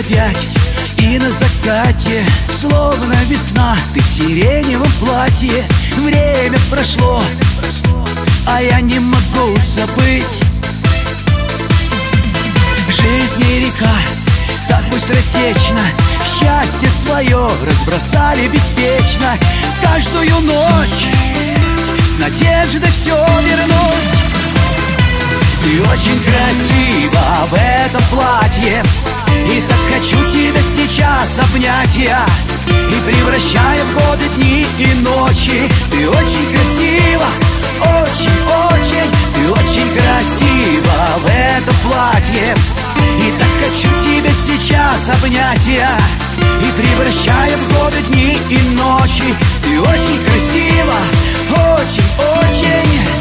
опять, и на закате, словно весна, ты в сиреневом платье. Время прошло, а я не могу забыть. Жизнь не река, так быстротечно, счастье свое разбросали беспечно. Каждую ночь с надеждой все вернуть. Ты очень красива в этом платье, и так хочу тебя сейчас обнять я, и превращая в годы дни и ночи. Ты очень красива, очень-очень, ты очень красива в этом платье, и так хочу тебя сейчас обнять я, и превращая в годы дни и ночи. Ты очень красива, очень-очень.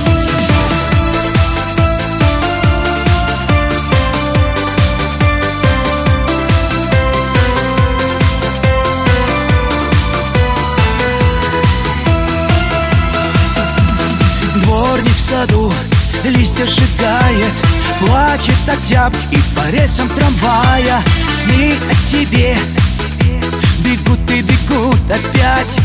Дворник в саду листья сжигает, плачет октябрь, и по рельсам трамвая сны о тебе бегут и бегут опять.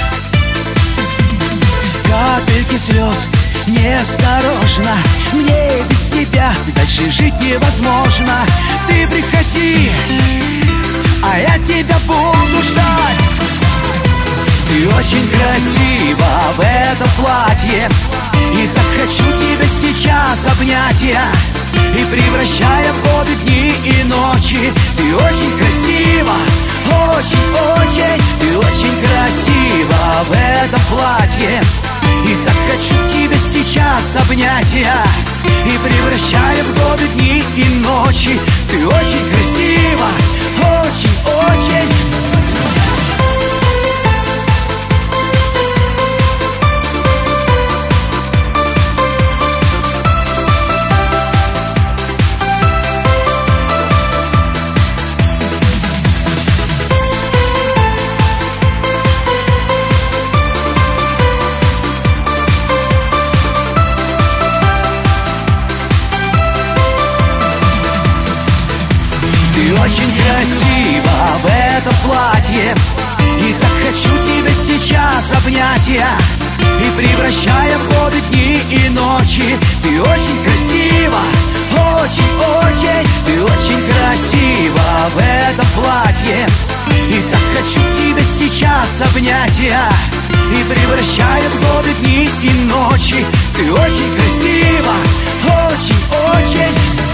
Капельки слез неосторожно, мне без тебя дальше жить невозможно. Ты приходи, а я тебя буду ждать. Ты очень красива в этом платье, и так хочу тебя сейчас обнять я, и превращая в годы дни и ночи. Ты очень красива, очень-очень, ты очень красива в этом платье, и так хочу тебя сейчас обнять я, и превращая в годы дни и ночи. Ты очень красива, очень-очень. Ты очень красива в этом платье, и так хочу тебя сейчас обнять я, и превращая в годы дни и ночи. Ты очень красива, очень-очень, ты очень красива в этом платье, и так хочу тебя сейчас обнять я, и превращая в годы дни и ночи. Ты очень красива, очень-очень.